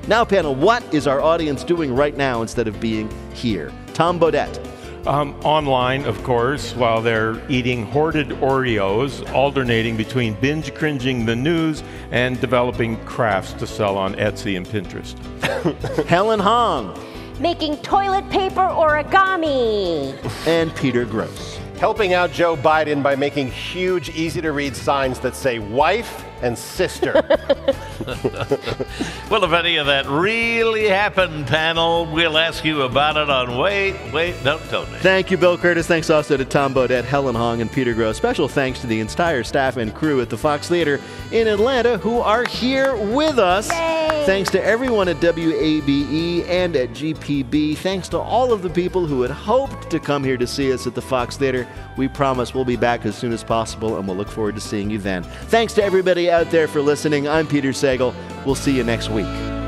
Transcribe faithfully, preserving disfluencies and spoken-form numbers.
Now, panel, what is our audience doing right now instead of being here? Tom Bodett. Um, online, of course, while they're eating hoarded Oreos, alternating between binge-cringing the news and developing crafts to sell on Etsy and Pinterest. Helen Hong. Making toilet paper origami. And Peter Gross. Helping out Joe Biden by making huge, easy-to-read signs that say wife and sister. Well, if any of that really happened, panel, we'll ask you about it on Wait, Wait, Don't Donate. Thank you, Bill Curtis. Thanks also to Tom Bodett, Helen Hong, and Peter Gross. Special thanks to the entire staff and crew at the Fox Theater in Atlanta who are here with us. Yay! Thanks to everyone at W A B E and at G P B. Thanks to all of the people who had hoped to come here to see us at the Fox Theater. We promise we'll be back as soon as possible, and we'll look forward to seeing you then. Thanks to everybody out there for listening. I'm Peter Sagal. We'll see you next week.